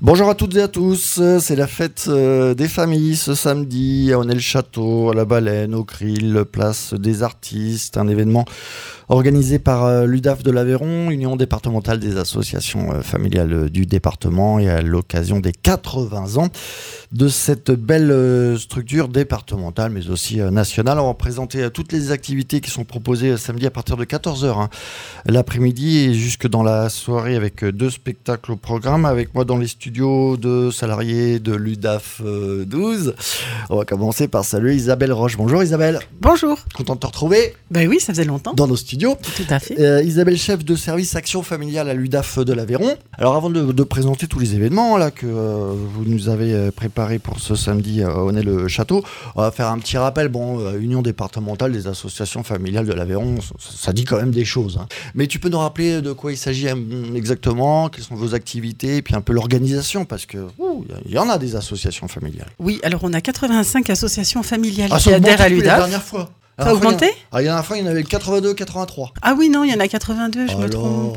Bonjour à toutes et à tous, c'est la fête des familles ce samedi à Aunay-le-Château, à la Baleine, au Krill, place des artistes, un événement organisé par l'UDAF de l'Aveyron, Union départementale des associations familiales du département, et à l'occasion des 80 ans de cette belle structure départementale mais aussi nationale. On va présenter toutes les activités qui sont proposées samedi à partir de 14h l'après-midi et jusque dans la soirée, avec 2 spectacles au programme. Avec moi dans les studios, 2 salariés de l'UDAF 12. On va commencer par saluer Isabelle Roche. Bonjour Isabelle. Bonjour. Content de te retrouver. Ben oui, ça faisait longtemps. Dans nos studios. Tout à fait. Isabelle, chef de service action familiale à l'UDAF de l'Aveyron. Alors avant de présenter tous les événements là, que vous nous avez préparés pour ce samedi à Aunay-le-Château, on va faire un petit rappel. Union départementale des associations familiales de l'Aveyron, ça dit quand même des choses. Mais tu peux nous rappeler de quoi il s'agit exactement, quelles sont vos activités, et puis un peu l'organisation, parce que il y en a des associations familiales. Oui, alors on a 85 associations familiales qui adhèrent à l'UDAF. La dernière fois. Ça a augmenté ? La dernière fois, il y en avait 82, 83. Ah oui, non, il y en a 82, je me trompe.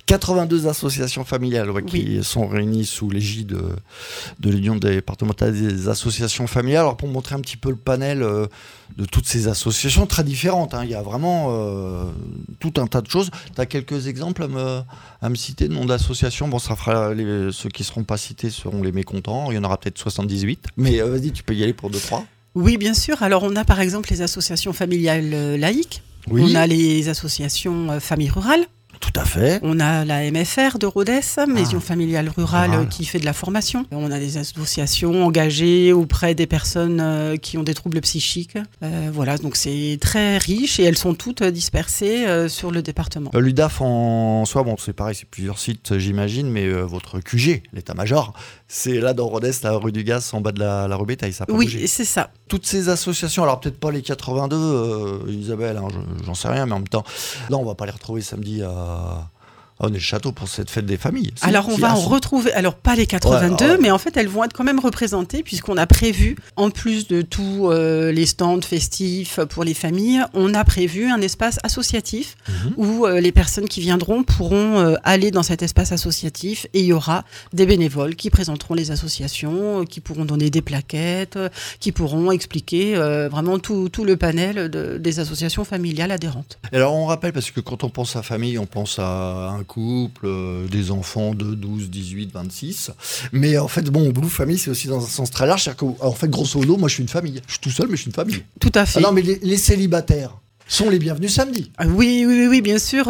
82 associations familiales qui sont réunies sous l'égide de l'Union départementale des associations familiales. Alors pour montrer un petit peu le panel de toutes ces associations très différentes, il y a vraiment tout un tas de choses. Tu as quelques exemples à me citer de noms d'associations? Ça fera ceux qui ne seront pas cités seront les mécontents. Il y en aura peut-être 78. Mais vas-y, tu peux y aller pour 2-3. Oui, bien sûr. Alors on a par exemple les associations familiales laïques. Oui. On a les associations familles rurales. Tout à fait. On a la MFR de Rodez, Maison familiale rurale, qui fait de la formation. On a des associations engagées auprès des personnes qui ont des troubles psychiques. Voilà, donc c'est très riche et elles sont toutes dispersées sur le département. L'UDAF en soi, c'est pareil, c'est plusieurs sites j'imagine, mais votre QG, l'état-major, c'est là dans Rodez, la rue du Gaz, en bas de la rue Bétail, ça a pas bougé. Oui, c'est ça. Toutes ces associations, alors peut-être pas les 82, Isabelle, j'en sais rien, mais en même temps, là on va pas les retrouver samedi à Aunay-le-Château pour cette fête des familles. Alors on va en retrouver, alors pas les 82, mais en fait elles vont être quand même représentées, puisqu'on a prévu, en plus de tous les stands festifs pour les familles, on a prévu un espace associatif où les personnes qui viendront pourront aller dans cet espace associatif, et il y aura des bénévoles qui présenteront les associations, qui pourront donner des plaquettes, qui pourront expliquer vraiment tout le panel des associations familiales adhérentes. Alors on rappelle, parce que quand on pense à famille, on pense à un couple, des enfants de 12, 18, 26. Mais en fait, Blue Family, c'est aussi dans un sens très large. C'est-à-dire qu'en fait, grosso modo, moi, je suis une famille. Je suis tout seul, mais je suis une famille. Tout à fait. Ah non, mais les célibataires sont les bienvenus samedi. Oui, bien sûr.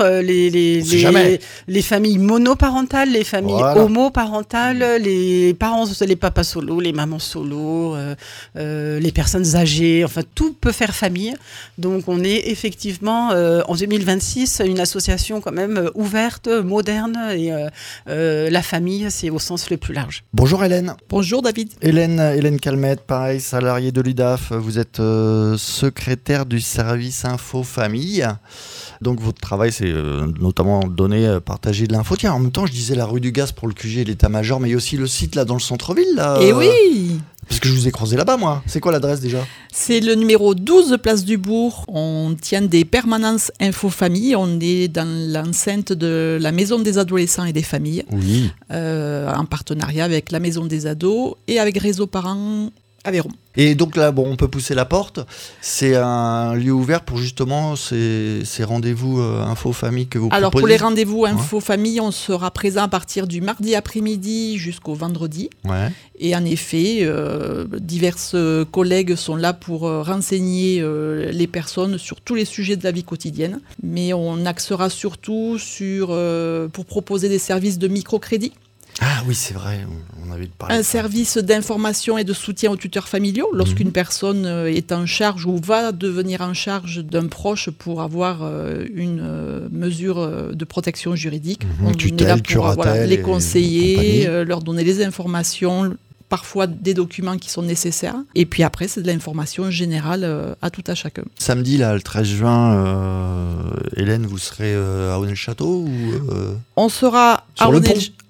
Les familles monoparentales, les familles homoparentales, les parents, les papas solos, les mamans solos, les personnes âgées, enfin tout peut faire famille. Donc on est effectivement en 2026 une association quand même ouverte, moderne, et la famille, c'est au sens le plus large. Bonjour Hélène. Bonjour David. Hélène Calmette, pareil, salariée de l'UDAF. Vous êtes secrétaire du service info famille. Donc votre travail, c'est notamment donner, partager de l'info. Tiens, en même temps, je disais la rue du Gaz pour le QG et l'état-major, mais il y a aussi le site là dans le centre-ville. Là, Et oui. Parce que je vous ai croisé là-bas, moi. C'est quoi l'adresse déjà ? C'est le numéro 12, place du Bourg. On tient des permanences info-famille. On est dans l'enceinte de la Maison des adolescents et des familles. Oui. En partenariat avec la Maison des ados et avec Réseau Parents Aveyron. Et donc là, on peut pousser la porte. C'est un lieu ouvert pour justement ces rendez-vous info-famille que vous proposez. Alors pour les rendez-vous info-famille, on sera présent à partir du mardi après-midi jusqu'au vendredi. Ouais. Et en effet, diverses collègues sont là pour renseigner les personnes sur tous les sujets de la vie quotidienne. Mais on axera surtout pour proposer des services de microcrédit. Ah oui, c'est vrai, on avait parlé. Un service d'information et de soutien aux tuteurs familiaux lorsqu'une personne est en charge ou va devenir en charge d'un proche pour avoir une mesure de protection juridique. On est là pour les conseiller, leur donner les informations, parfois des documents qui sont nécessaires. Et puis après, c'est de l'information générale à tout à chacun. Samedi, là, le 13 juin, Hélène, vous serez à Aunay-le-Château ou On sera sur le pont.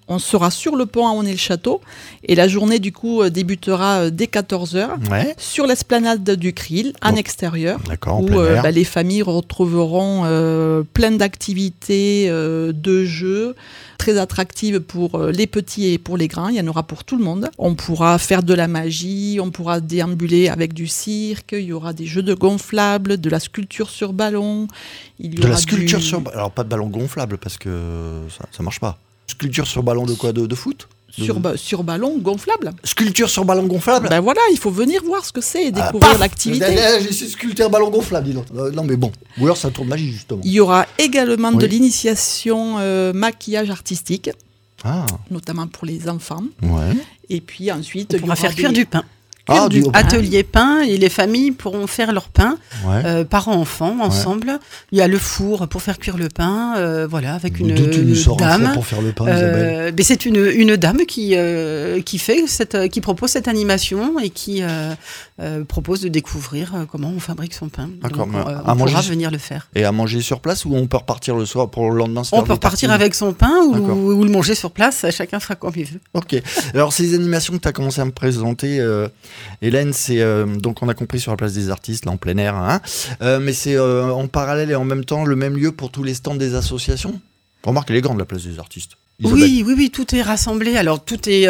On sera sur le pont à Honnay-le-Château et la journée du coup débutera dès 14h sur l'esplanade du Krill en extérieur où les familles retrouveront plein d'activités, de jeux très attractives pour les petits et pour les grands. Il y en aura pour tout le monde. On pourra faire de la magie, on pourra déambuler avec du cirque, il y aura des jeux de gonflables, de la sculpture sur ballon. De la sculpture sur ballon. Alors pas de ballon gonflable parce que ça marche pas. Sculpture sur ballon de quoi, de foot ? Sur ballon gonflable. Sculpture sur ballon gonflable ? Ben voilà, il faut venir voir ce que c'est et découvrir l'activité. J'ai su sculpter ballon gonflable, dis donc. Non mais bon, ou alors c'est un tour de magie justement. Il y aura également de l'initiation maquillage artistique, notamment pour les enfants. Ouais. Et puis ensuite, on pourra faire cuire du pain. Du atelier pain et les familles pourront faire leur pain, parents-enfants ensemble. Il y a le four pour faire cuire le pain, avec une dame. Pour faire le pain, Isabelle. Mais c'est une dame qui propose cette animation et qui propose de découvrir comment on fabrique son pain. D'accord. Donc, on pourra venir le faire. Et à manger sur place ou on peut repartir le soir pour le lendemain? On peut repartir avec son pain ou le manger sur place. Chacun fera comme il veut. Ok. Alors ces animations que tu as commencé à me présenter. Hélène, c'est donc on a compris sur la place des artistes, là en plein air, mais c'est en parallèle et en même temps le même lieu pour tous les stands des associations. Remarque, elle est grande la place des artistes. Isabelle. Oui, tout est rassemblé. Alors tout est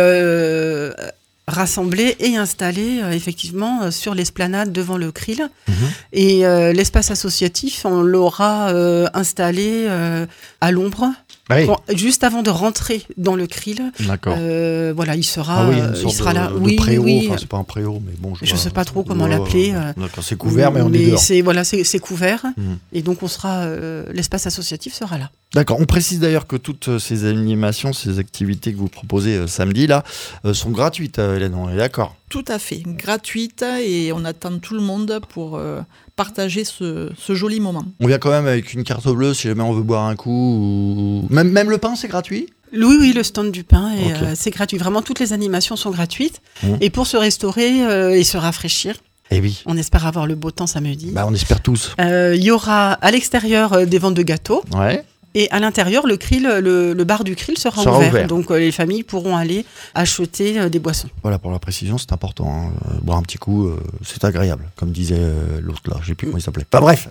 rassemblé et installé effectivement sur l'esplanade devant le Krill. Et l'espace associatif, on l'aura installé à l'ombre. Juste avant de rentrer dans le Krill. D'accord. Il sera, il sera là. De préau, enfin c'est pas un préau, mais bon. Je sais pas trop comment l'appeler. D'accord, c'est couvert, mais on est dehors. C'est couvert, et donc on sera, l'espace associatif sera là. D'accord. On précise d'ailleurs que toutes ces animations, ces activités que vous proposez samedi là, sont gratuites, Hélène. On est d'accord. Tout à fait, gratuite, et on attend tout le monde pour partager ce joli moment. On vient quand même avec une carte bleue si jamais on veut boire un coup. Même le pain, c'est gratuit ? Oui, le stand du pain, c'est gratuit. Vraiment, toutes les animations sont gratuites. Et pour se restaurer et se rafraîchir, on espère avoir le beau temps samedi. On espère tous. Il y aura à l'extérieur des ventes de gâteaux. Ouais. Et à l'intérieur, le bar du Krill sera ouvert. Donc les familles pourront aller acheter des boissons. Voilà, pour la précision, c'est important. Boire un petit coup, c'est agréable, comme disait l'autre là. Je sais plus comment il s'appelait. Pas bref.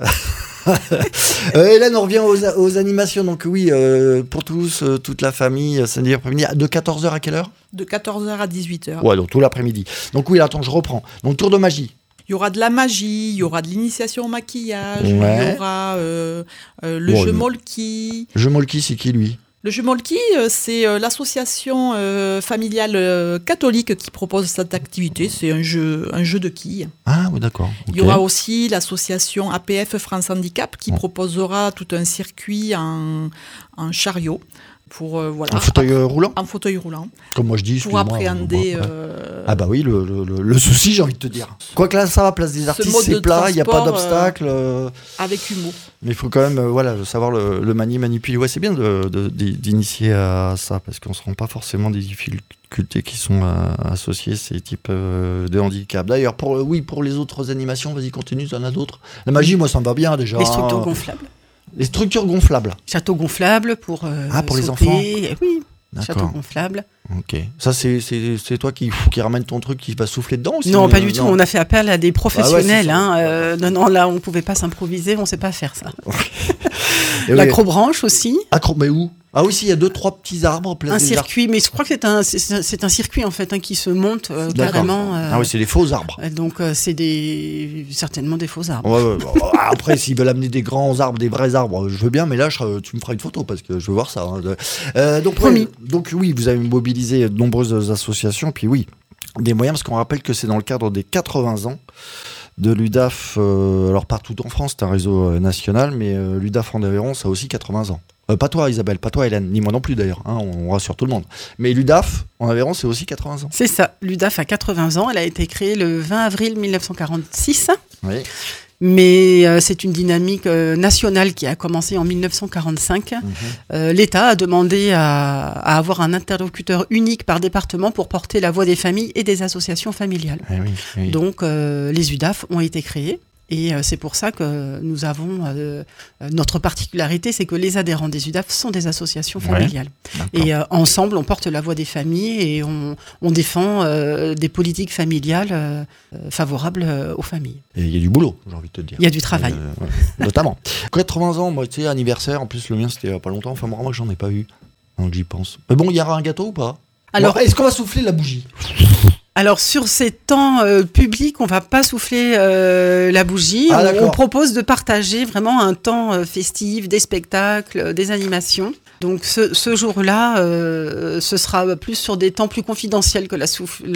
Hélène, on revient aux animations. Donc oui, pour tous, toute la famille, samedi après-midi, de 14h à quelle heure ? De 14h à 18h. Ouais, donc tout l'après-midi. Donc oui, attends, je reprends. Donc tour de magie. Il y aura de la magie, il y aura de l'initiation au maquillage, il y aura le jeu Molki. Le jeu Molki, c'est qui lui ? Le jeu Molki, c'est l'association familiale catholique qui propose cette activité. C'est un jeu de quilles. Ah oui, d'accord. Okay. Il y aura aussi l'association APF France Handicap qui proposera tout un circuit en chariot. Pour, un fauteuil roulant ? Un fauteuil roulant. Comme moi je dis, pour appréhender. Ah bah oui, le souci, j'ai envie de te dire. Quoique là, ça va, place des artistes, c'est plat, il n'y a pas d'obstacle. Avec humour. Mais il faut quand même savoir le manipuler. Ouais, c'est bien d'initier à ça, parce qu'on ne se rend pas forcément des difficultés qui sont associées à ces types de handicap. D'ailleurs, pour les autres animations, vas-y, continue, il y en a d'autres. La magie, moi, ça me va bien déjà. Les structures gonflables. Les structures gonflables. Château gonflable pour pour les sauter. enfants. Oui, château gonflable. Ok. Ça, c'est toi qui ramène ton truc qui va souffler dedans aussi? Non, pas du tout. On a fait appel à des professionnels. Non, là, on ne pouvait pas s'improviser. On ne sait pas faire ça. L'acrobranche aussi. Mais où? Ah oui, il y a 2-3 petits arbres. Un circuit, mais je crois que c'est un circuit en fait qui se monte carrément. Ah oui, c'est des faux arbres. Donc c'est certainement des faux arbres. Ouais. Après, s'ils veulent amener des grands arbres, des vrais arbres, je veux bien, mais là, tu me feras une photo parce que je veux voir ça. Donc, promis. Donc oui, vous avez mobilisé de nombreuses associations, puis oui, des moyens, parce qu'on rappelle que c'est dans le cadre des 80 ans de l'UDAF, alors partout en France, c'est un réseau national, mais l'UDAF en Aveyron, ça a aussi 80 ans. Pas toi Isabelle, pas toi Hélène, ni moi non plus d'ailleurs, on rassure tout le monde. Mais l'UDAF en Aveyron, c'est aussi 80 ans. C'est ça, l'UDAF a 80 ans, elle a été créée le 20 avril 1946. Oui. Mais c'est une dynamique nationale qui a commencé en 1945. L'État a demandé à avoir un interlocuteur unique par département pour porter la voix des familles et des associations familiales. Oui. Donc les UDAF ont été créés. Et c'est pour ça que nous avons notre particularité, c'est que les adhérents des UDAF sont des associations familiales. Et ensemble, on porte la voix des familles et on défend des politiques familiales favorables aux familles. Et il y a du boulot, j'ai envie de te dire. Il y a du travail. Notamment. 80 ans, moi, tu sais, anniversaire, en plus le mien c'était il n'y a pas longtemps, enfin moi j'en ai pas eu, donc j'y pense. Mais bon, il y aura un gâteau ou pas? Alors, est-ce qu'on va souffler la bougie? Alors sur ces temps publics, on va pas souffler la bougie. On propose de partager vraiment un temps festif, des spectacles, des animations. Donc ce jour-là, ce sera plus sur des temps plus confidentiels que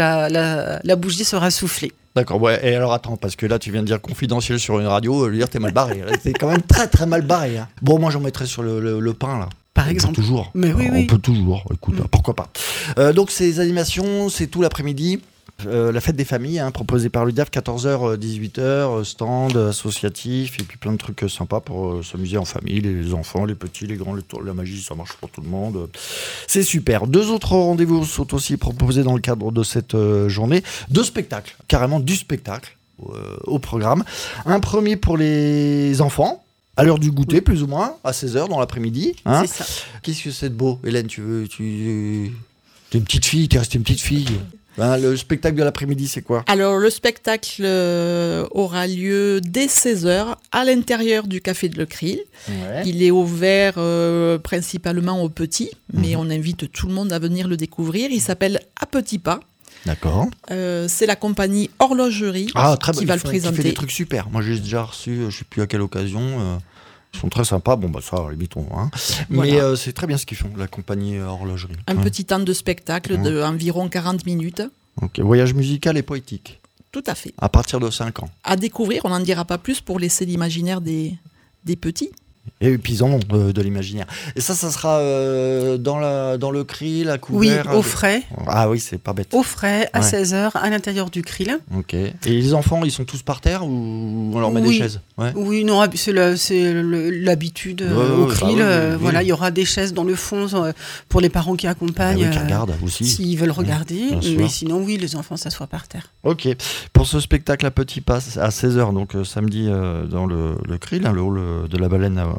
la bougie sera soufflée. D'accord, ouais. Et alors attends, parce que là tu viens de dire confidentiel sur une radio, je veux dire t'es mal barré. T'es quand même très très mal barré. Hein. Bon, moi j'en mettrais sur le pain là. Par exemple. On peut toujours. Mais oui, on peut toujours. Écoute, pourquoi pas. Donc ces animations, c'est tout l'après-midi. La fête des familles, proposée par l'UDAF, 14h, 18h, stand associatif, et puis plein de trucs sympas pour s'amuser en famille, les enfants, les petits, les grands, la magie, ça marche pour tout le monde. C'est super. 2 autres rendez-vous sont aussi proposés dans le cadre de cette journée. 2 spectacles, carrément du spectacle au programme. Un premier pour les enfants, à l'heure du goûter, plus ou moins, à 16h dans l'après-midi. C'est ça. Qu'est-ce que c'est de beau, Hélène, t'es une petite fille, t'es restée une petite fille. Le spectacle de l'après-midi, c'est quoi? Alors, le spectacle aura lieu dès 16h à l'intérieur du Café de Le Krill. Ouais. Il est ouvert principalement aux petits, mais on invite tout le monde à venir le découvrir. Il s'appelle À Petits Pas. D'accord. C'est la compagnie Horlogerie qui va le présenter. Qui fait des trucs super. Moi, j'ai déjà reçu, je ne sais plus à quelle occasion... Ils sont très sympas, ça, limitons. Mais voilà. C'est très bien ce qu'ils font, la compagnie Horlogerie. Un petit temps de spectacle d'environ 40 minutes. Ok, voyage musical et poétique. Tout à fait. À partir de 5 ans. À découvrir, on n'en dira pas plus pour laisser l'imaginaire des petits. Et puis ils en ont de l'imaginaire. Et ça sera dans le Krill, à couvert. Oui, au frais. Ah oui, c'est pas bête. Au frais, à 16h, à l'intérieur du Krill. Ok. Et les enfants, ils sont tous par terre ou on leur met des chaises? Oui, non, c'est l'habitude au Krill. Voilà, il y aura des chaises dans le fond pour les parents qui accompagnent. Qui regardent aussi. S'ils veulent regarder. Mais sinon, oui, les enfants s'assoient par terre. Ok. Pour ce spectacle à Petits Pas, à 16h, donc samedi dans le Krill, le hall de la Baleine à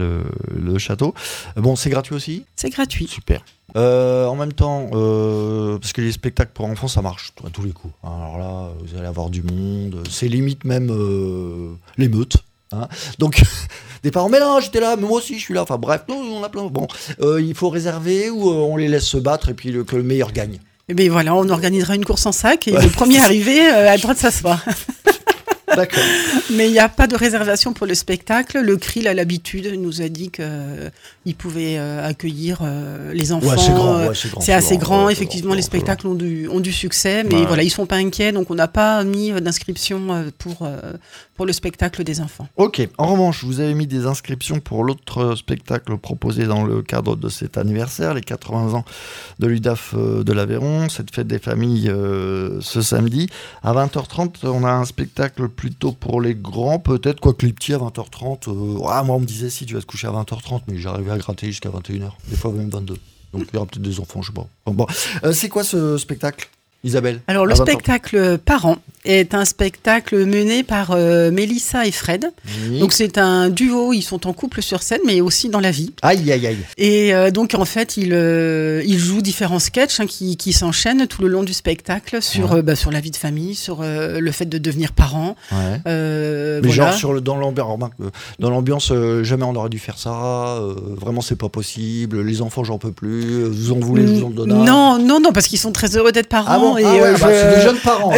le château. Bon, c'est gratuit aussi? C'est gratuit. Super. En même temps, parce que les spectacles pour enfants, ça marche à tous les coups. Alors là, vous allez avoir du monde. C'est limite même l'émeute. Donc, des parents, mais non, j'étais là, mais moi aussi, je suis là. Enfin bref, on a plein. Bon, il faut réserver ou on les laisse se battre et puis que le meilleur gagne. Et bien voilà, on organisera une course en sac et le premier arrivé a le droit de s'asseoir. D'accord. Mais il n'y a pas de réservation pour le spectacle. Le Krill, à l'habitude, nous a dit qu'il pouvait accueillir les enfants. Ouais, c'est assez grand. Effectivement, les spectacles ont du succès. Mais voilà, ils ne sont pas inquiets. Donc, on n'a pas mis d'inscription pour le spectacle des enfants. Ok. En revanche, vous avez mis des inscriptions pour l'autre spectacle proposé dans le cadre de cet anniversaire, les 80 ans de l'UDAF de l'Aveyron, cette fête des familles ce samedi. À 20h30, on a un spectacle plutôt pour les grands, peut-être, quoique les petits à 20h30. Moi, on me disait si tu vas te coucher à 20h30, mais j'arrivais à gratter jusqu'à 21h, des fois même 22. Donc il y aura peut-être des enfants, je sais pas. Bon. C'est quoi ce spectacle, Isabelle? Alors le spectacle Parents est un spectacle mené par Mélissa et Fred. Oui. Donc c'est un duo, ils sont en couple sur scène mais aussi dans la vie. Aïe. Et donc en fait ils jouent différents sketchs qui s'enchaînent tout le long du spectacle sur la vie de famille, sur le fait de devenir parent. Ouais. Mais voilà. Genre dans l'ambiance, jamais on aurait dû faire ça, vraiment c'est pas possible, les enfants j'en peux plus, vous en voulez, je vous en donne un. Non, parce qu'ils sont très heureux d'être parents. C'est des jeunes parents.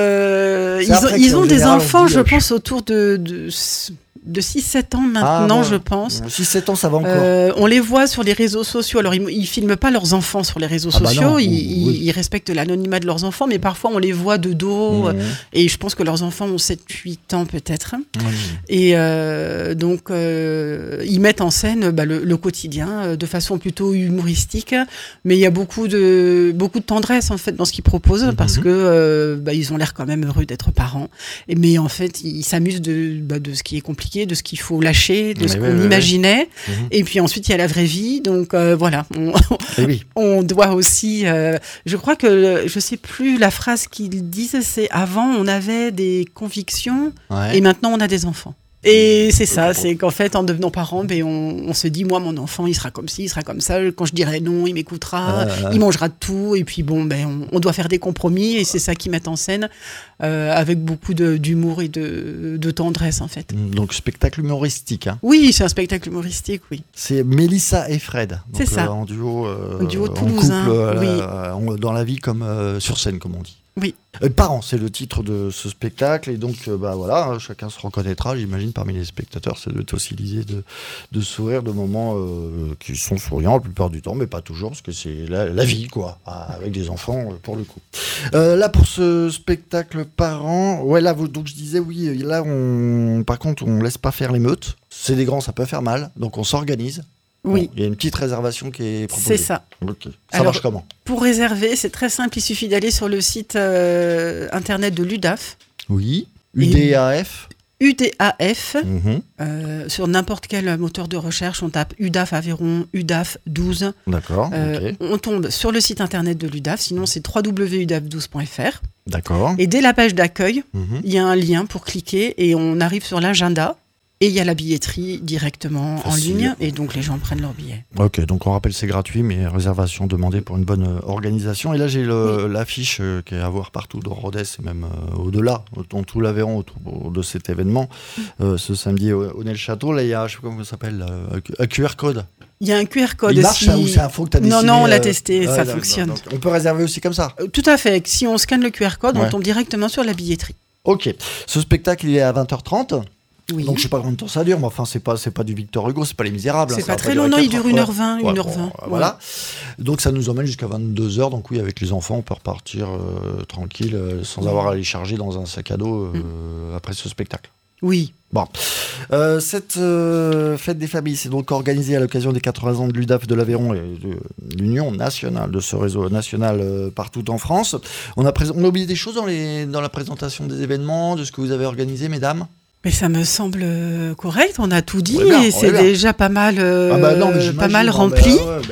Ils ont des enfants, je pense, autour de 6-7 ans maintenant, je pense. 6-7 ans, ça va encore. On les voit sur les réseaux sociaux. Alors, ils filment pas leurs enfants sur les réseaux sociaux. Non, ils respectent l'anonymat de leurs enfants, mais parfois, on les voit de dos. Et je pense que leurs enfants ont 7-8 ans, peut-être. Et donc, ils mettent en scène le quotidien de façon plutôt humoristique. Mais il y a beaucoup de tendresse, en fait, dans ce qu'ils proposent, parce que ils ont l'air quand même heureux d'être parents. Mais en fait, ils s'amusent de ce qui est compliqué dissocier de ce qu'il faut lâcher, de ce qu'on imaginait. Et puis ensuite, il y a la vraie vie. Donc voilà, on doit aussi... je crois que, je ne sais plus la phrase qu'ils disent, c'est avant, on avait des convictions et maintenant, on a des enfants. Et c'est ça, c'est qu'en fait, en devenant parent, on se dit, moi, mon enfant, il sera comme ci, il sera comme ça. Quand je dirai non, il m'écoutera, il mangera de tout. Et puis on doit faire des compromis. Et c'est ça qu'ils mettent en scène, avec beaucoup d'humour et de tendresse, en fait. Donc, spectacle humoristique. Hein. Oui, c'est un spectacle humoristique, oui. C'est Mélissa et Fred. Donc, c'est ça. En duo, toulousain, en couple, dans la vie comme sur scène, comme on dit. Oui. Parents, c'est le titre de ce spectacle, et donc voilà, chacun se reconnaîtra, j'imagine, parmi les spectateurs. Ça doit être aussi l'idée de sourire, de moments qui sont souriants la plupart du temps, mais pas toujours, parce que c'est la vie, quoi, avec des enfants, pour le coup. Là, pour ce spectacle parents, là, donc je disais, oui, là, par contre, on laisse pas faire l'émeute. C'est des grands, ça peut faire mal, donc on s'organise. Oui. Il y a une petite réservation qui est proposée. C'est ça. Okay. Ça marche comment ? Pour réserver, c'est très simple. Il suffit d'aller sur le site internet de l'UDAF. Oui. UDAF. UDAF. Sur n'importe quel moteur de recherche, on tape UDAF Aveyron, UDAF 12. D'accord. On tombe sur le site internet de l'UDAF. Sinon, c'est www.udaf12.fr. D'accord. Et dès la page d'accueil, il y a un lien pour cliquer et on arrive sur l'agenda. Et il y a la billetterie directement en ligne, et donc les gens prennent leur billet. Ok, donc on rappelle, c'est gratuit, mais réservation demandée pour une bonne organisation. Et là, j'ai l'affiche qui est à voir partout dans Rodez, et même au-delà, dans tout l'Aveyron, autour de cet événement. Ce samedi au Nel-Château, là, il y a, je ne sais pas comment ça s'appelle, un QR code. Il y a un QR code il marche, aussi. Ou c'est un faux que tu as dessiné? Non, on l'a testé, ça fonctionne. Donc, on peut réserver aussi comme ça? Tout à fait. Si on scanne le QR code, on tombe directement sur la billetterie. Ok. Ce spectacle, il est à 20h30. Oui. Donc je sais pas combien de temps ça dure, mais enfin c'est pas du Victor Hugo, c'est pas Les Misérables. C'est pas très long, non, il dure 1h20, 1h20. Voilà. Donc ça nous emmène jusqu'à 22h, donc oui, avec les enfants, on peut repartir tranquille, sans avoir à les charger dans un sac à dos après ce spectacle. Oui. Bon. Cette fête des familles, c'est donc organisée à l'occasion des 80 ans de l'UDAF de l'Aveyron et de l'Union nationale, de ce réseau national partout en France. On a oublié des choses dans la présentation des événements, de ce que vous avez organisé, mesdames? Mais ça me semble correct, on a tout dit, et c'est déjà pas mal, pas mal rempli.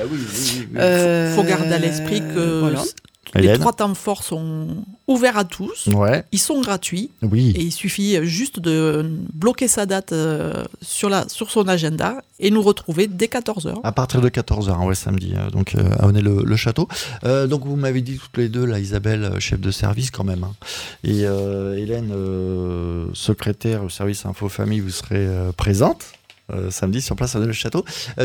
Il faut garder à l'esprit que les 3 temps forts sont ouverts à tous, ils sont gratuits, et il suffit juste de bloquer sa date sur son agenda et nous retrouver dès 14h. À partir de 14h, samedi, donc à Honnay-le-Château. Donc vous m'avez dit toutes les deux, là, Isabelle, chef de service quand même, et Hélène, secrétaire au service Info-Famille, vous serez présente. Samedi sur place à Honnay-le-Château.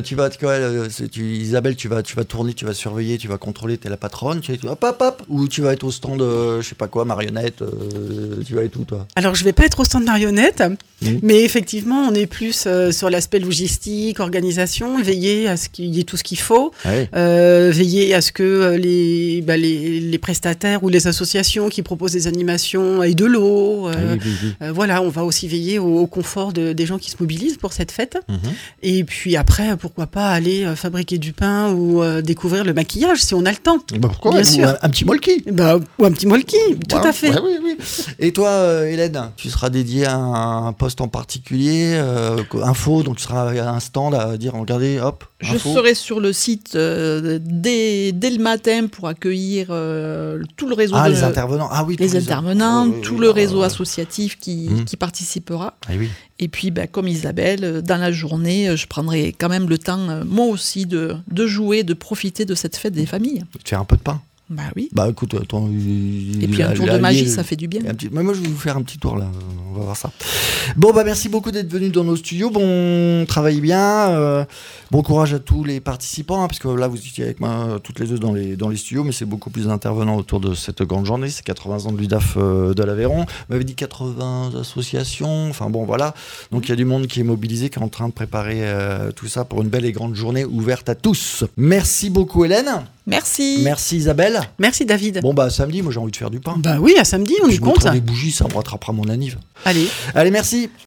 Isabelle, tu vas tourner, tu vas surveiller, tu vas contrôler, t'es la patronne, ou tu vas être au stand, je sais pas quoi, marionnette, tu vas être où toi? Alors je vais pas être au stand marionnette, mais effectivement on est plus sur l'aspect logistique, organisation, veiller à ce qu'il y ait tout ce qu'il faut, veiller à ce que les prestataires ou les associations qui proposent des animations aient de l'eau. Voilà, on va aussi veiller au confort des gens qui se mobilisent pour cette fête. Et puis après, pourquoi pas aller fabriquer du pain ou découvrir le maquillage si on a le temps. Pourquoi bien sûr. Un petit molki. Ou un petit molki, tout à fait. Oui. Et toi, Hélène, tu seras dédiée à un poste en particulier, info, donc tu seras à un stand à dire, regardez, hop. Je serai sur le site dès le matin pour accueillir tout le réseau. Les intervenants. Les intervenants, tout le réseau associatif qui participera. Et puis, comme Isabelle, dans la journée, je prendrai quand même le temps, moi aussi, de jouer, de profiter de cette fête des familles. Tu fais un peu de pain? Oui. Écoute, et puis un tour de magie, ça fait du bien. Moi, je vais vous faire un petit tour là. On va voir ça. Merci beaucoup d'être venus dans nos studios. Travaillez bien. Bon courage à tous les participants, parce que là, vous étiez avec moi toutes les deux dans les studios, mais c'est beaucoup plus d'intervenants autour de cette grande journée. C'est 80 ans de l'UDAF de l'Aveyron. Vous m'avez dit 80 associations. Enfin voilà. Donc il y a du monde qui est mobilisé, qui est en train de préparer tout ça pour une belle et grande journée ouverte à tous. Merci beaucoup, Hélène. Merci. Merci Isabelle. Merci David. Samedi, moi j'ai envie de faire du pain. Oui, à samedi, on y compte. Je mettrai des bougies, ça me rattrapera mon anniv. Allez, merci.